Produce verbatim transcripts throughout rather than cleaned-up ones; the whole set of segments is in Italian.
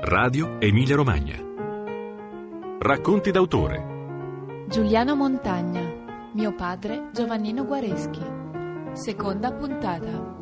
Radio Emilia Romagna. Racconti d'autore. Giuliano Montagna, mio padre Giovannino Guareschi. Seconda puntata.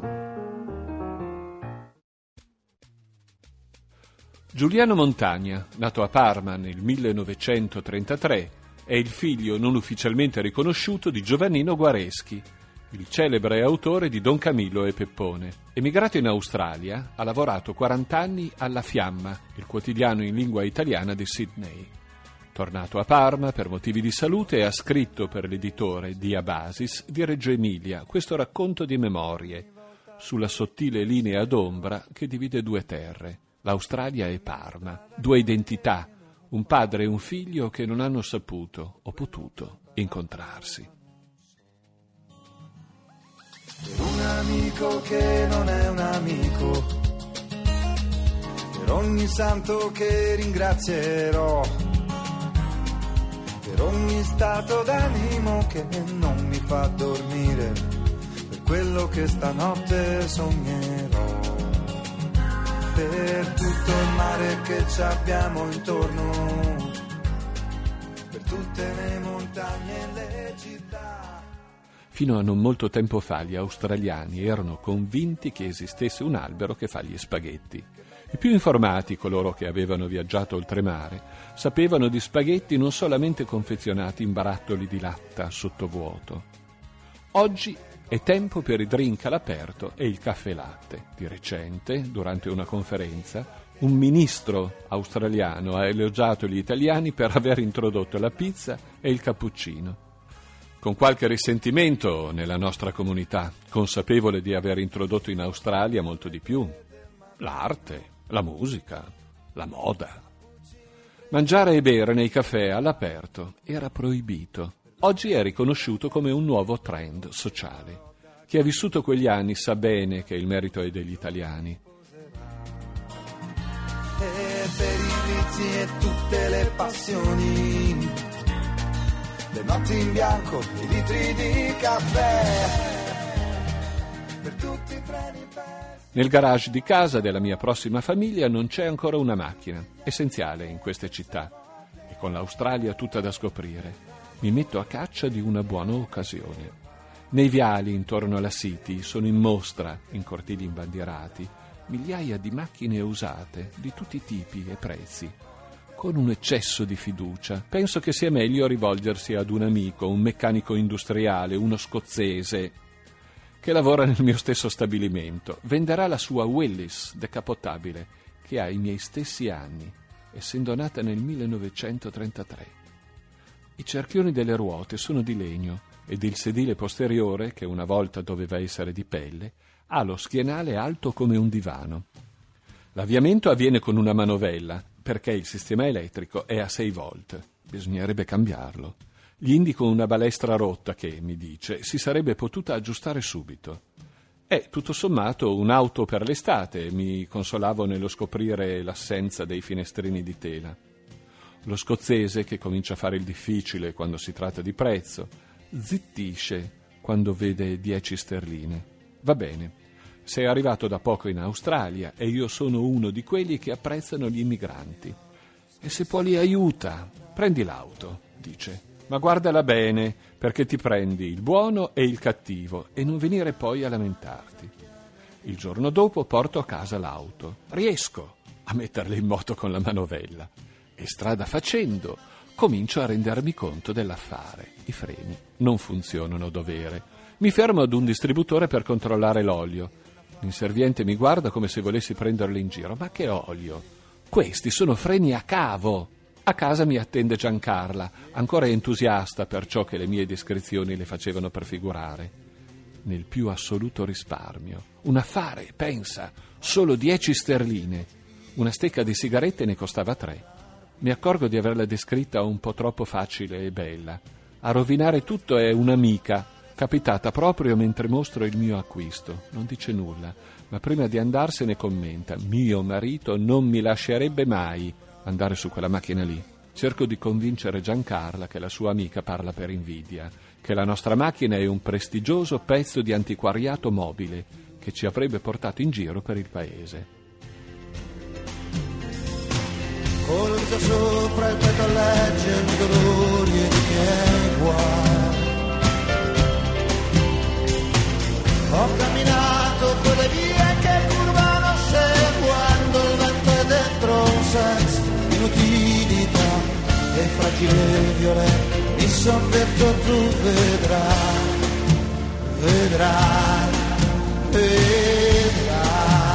Giuliano Montagna, nato a Parma nel millenovecentotrentatré, è il figlio non ufficialmente riconosciuto di Giovannino Guareschi, il celebre autore di Don Camillo e Peppone. Emigrato in Australia, ha lavorato quaranta anni alla Fiamma, il quotidiano in lingua italiana di Sydney. Tornato a Parma per motivi di salute, ha scritto per l'editore Diabasis di Reggio Emilia questo racconto di memorie sulla sottile linea d'ombra che divide due terre, l'Australia e Parma, due identità, un padre e un figlio che non hanno saputo o potuto incontrarsi. Per un amico che non è un amico, per ogni santo che ringrazierò, per ogni stato d'animo che non mi fa dormire, per quello che stanotte sognerò, per tutto il mare che ci abbiamo intorno, per tutte le montagne e le città. Fino a non molto tempo fa gli australiani erano convinti che esistesse un albero che fa gli spaghetti. I più informati, coloro che avevano viaggiato oltremare, sapevano di spaghetti non solamente confezionati in barattoli di latta sottovuoto. Oggi è tempo per i drink all'aperto e il caffè latte. Di recente, durante una conferenza, un ministro australiano ha elogiato gli italiani per aver introdotto la pizza e il cappuccino. Con qualche risentimento nella nostra comunità, consapevole di aver introdotto in Australia molto di più: l'arte, la musica, la moda. Mangiare e bere nei caffè all'aperto era proibito. Oggi è riconosciuto come un nuovo trend sociale. Chi ha vissuto quegli anni sa bene che il merito è degli italiani. E per i vizi e tutte le passioni, le notti in bianco, i litri di caffè, per tutti i treni persi. Nel garage di casa della mia prossima famiglia non c'è ancora una macchina, essenziale in queste città, e con l'Australia tutta da scoprire, mi metto a caccia di una buona occasione. Nei viali intorno alla City sono in mostra, in cortili imbandierati, migliaia di macchine usate di tutti i tipi e prezzi. Con un eccesso di fiducia, penso che sia meglio rivolgersi ad un amico, un meccanico industriale, uno scozzese, che lavora nel mio stesso stabilimento. Venderà la sua Willys decappottabile, che ha i miei stessi anni, essendo nata nel millenovecentotrentatré. I cerchioni delle ruote sono di legno ed il sedile posteriore, che una volta doveva essere di pelle, ha lo schienale alto come un divano. L'avviamento avviene con una manovella, perché il sistema elettrico è a sei volt. Bisognerebbe cambiarlo. Gli indico una balestra rotta che, mi dice, si sarebbe potuta aggiustare subito. È, tutto sommato, un'auto per l'estate, mi consolavo nello scoprire l'assenza dei finestrini di tela. Lo scozzese, che comincia a fare il difficile quando si tratta di prezzo, zittisce quando vede dieci sterline. Va bene. Sei arrivato da poco in Australia e io sono uno di quelli che apprezzano gli immigranti. E se poi li aiuta, prendi l'auto, dice. Ma guardala bene, perché ti prendi il buono e il cattivo e non venire poi a lamentarti. Il giorno dopo porto a casa l'auto. Riesco a metterla in moto con la manovella. E strada facendo, comincio a rendermi conto dell'affare. I freni non funzionano a dovere. Mi fermo ad un distributore per controllare l'olio. L'inserviente mi guarda come se volessi prenderlo in giro. Ma che olio? Questi sono freni a cavo. A casa mi attende Giancarla, ancora entusiasta per ciò che le mie descrizioni le facevano prefigurare. Nel più assoluto risparmio. Un affare, pensa, solo dieci sterline. Una stecca di sigarette ne costava tre. Mi accorgo di averla descritta un po' troppo facile e bella. A rovinare tutto è un'amica, capitata proprio mentre mostro il mio acquisto. Non dice nulla, ma prima di andarsene commenta: mio marito non mi lascerebbe mai andare su quella macchina lì. Cerco di convincere Giancarla che la sua amica parla per invidia, che la nostra macchina è un prestigioso pezzo di antiquariato mobile che ci avrebbe portato in giro per il paese. volta sopra il petto a leggere i dolori e i miei guai. Ho camminato quelle vie che curvano seguendo il vento e dentro un senso di inutilità e fragile violento mi son detto tu vedrai, vedrai, vedrai.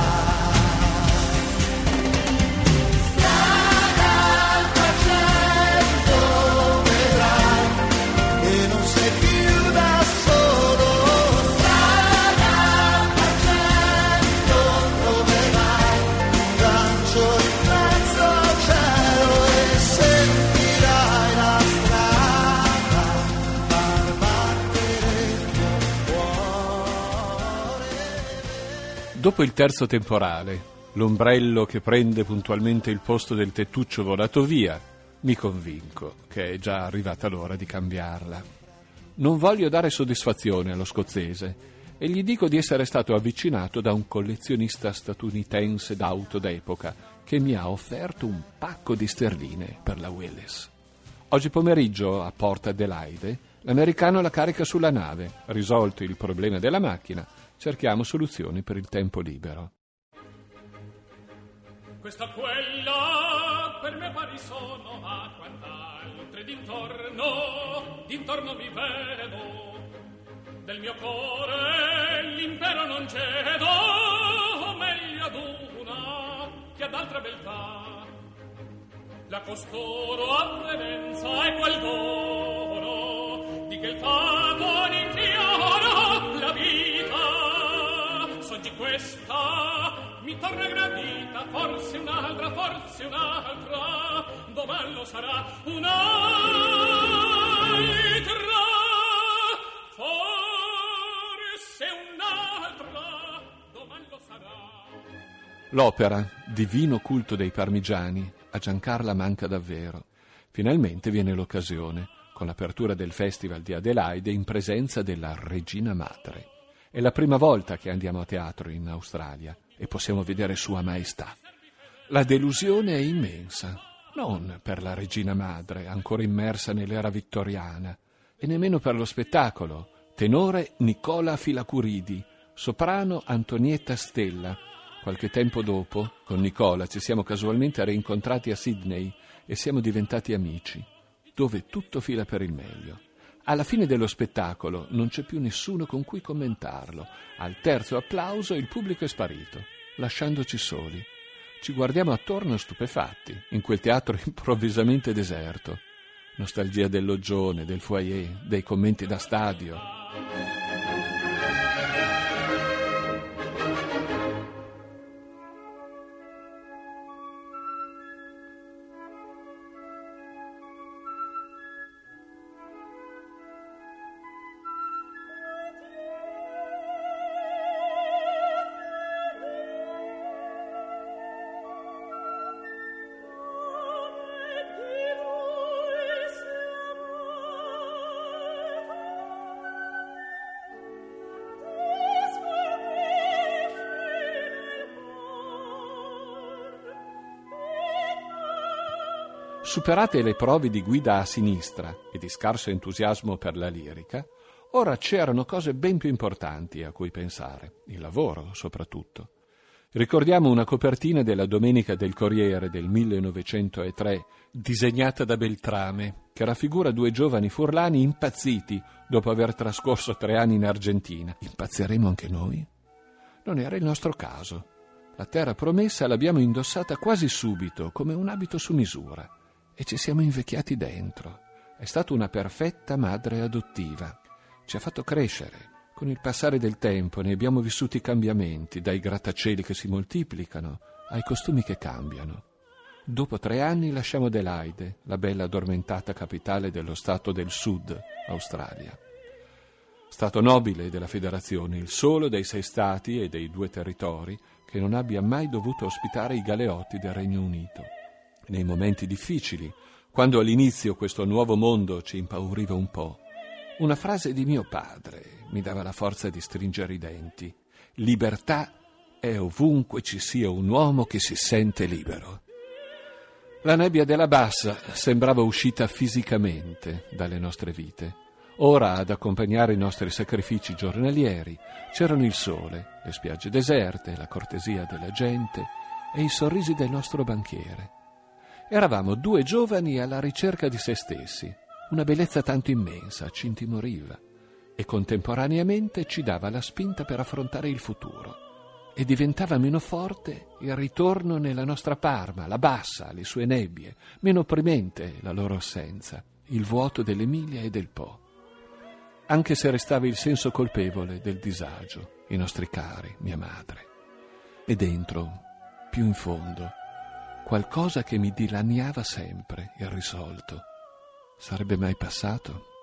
Dopo il terzo temporale, l'ombrello che prende puntualmente il posto del tettuccio volato via, mi convinco che è già arrivata l'ora di cambiarla. Non voglio dare soddisfazione allo scozzese e gli dico di essere stato avvicinato da un collezionista statunitense d'auto d'epoca che mi ha offerto un pacco di sterline per la Willis. Oggi pomeriggio, a Port Adelaide, l'americano la carica sulla nave. Risolto il problema della macchina, cerchiamo soluzioni per il tempo libero. Questa quella per me pari sono a quant'altre d'intorno, d'intorno mi vedo. Del mio cuore l'impero non cedo, o meglio ad una che ad altra beltà. La costoro avvenenza è quel dono di che il fato n'infiora la vita. Soggi questa mi torna gradita, forse un'altra, forse un'altra, domani lo sarà un'altra, forse un'altra, domani lo sarà. L'opera Divino culto dei Parmigiani a Giancarla manca davvero. Finalmente viene l'occasione, con l'apertura del Festival di Adelaide in presenza della Regina Madre. È la prima volta che andiamo a teatro in Australia e possiamo vedere Sua Maestà. La delusione è immensa, non per la Regina Madre, ancora immersa nell'era vittoriana, e nemmeno per lo spettacolo. Tenore Nicola Filacuridi, soprano Antonietta Stella. Qualche tempo dopo, con Nicola ci siamo casualmente reincontrati a Sydney e siamo diventati amici, dove tutto fila per il meglio. Alla fine dello spettacolo non c'è più nessuno con cui commentarlo. Al terzo applauso il pubblico è sparito, lasciandoci soli. Ci guardiamo attorno stupefatti, in quel teatro improvvisamente deserto. Nostalgia del loggione, del foyer, dei commenti da stadio. Superate le prove di guida a sinistra e di scarso entusiasmo per la lirica, ora c'erano cose ben più importanti a cui pensare, il lavoro soprattutto. Ricordiamo una copertina della Domenica del Corriere del millenovecentotre, disegnata da Beltrame, che raffigura due giovani furlani impazziti dopo aver trascorso tre anni in Argentina. Impazziremo anche noi? Non era il nostro caso. La terra promessa l'abbiamo indossata quasi subito, come un abito su misura. E ci siamo invecchiati dentro. È stata una perfetta madre adottiva. Ci ha fatto crescere. Con il passare del tempo ne abbiamo vissuti i cambiamenti, dai grattacieli che si moltiplicano ai costumi che cambiano. Dopo tre anni lasciamo Adelaide, la bella addormentata capitale dello Stato del Sud, Australia. Stato nobile della Federazione, il solo dei sei stati e dei due territori che non abbia mai dovuto ospitare i galeotti del Regno Unito. Nei momenti difficili, quando all'inizio questo nuovo mondo ci impauriva un po', una frase di mio padre mi dava la forza di stringere i denti. Libertà è ovunque ci sia un uomo che si sente libero. La nebbia della Bassa sembrava uscita fisicamente dalle nostre vite. Ora, ad accompagnare i nostri sacrifici giornalieri, c'erano il sole, le spiagge deserte, la cortesia della gente e i sorrisi del nostro banchiere. Eravamo due giovani alla ricerca di se stessi. Una bellezza tanto immensa ci intimoriva e contemporaneamente ci dava la spinta per affrontare il futuro. E diventava meno forte il ritorno nella nostra Parma, la Bassa, le sue nebbie, meno opprimente la loro assenza, il vuoto dell'Emilia e del Po. Anche se restava il senso colpevole del disagio, i nostri cari, mia madre. E dentro, più in fondo, qualcosa che mi dilaniava sempre, irrisolto. Sarebbe mai passato?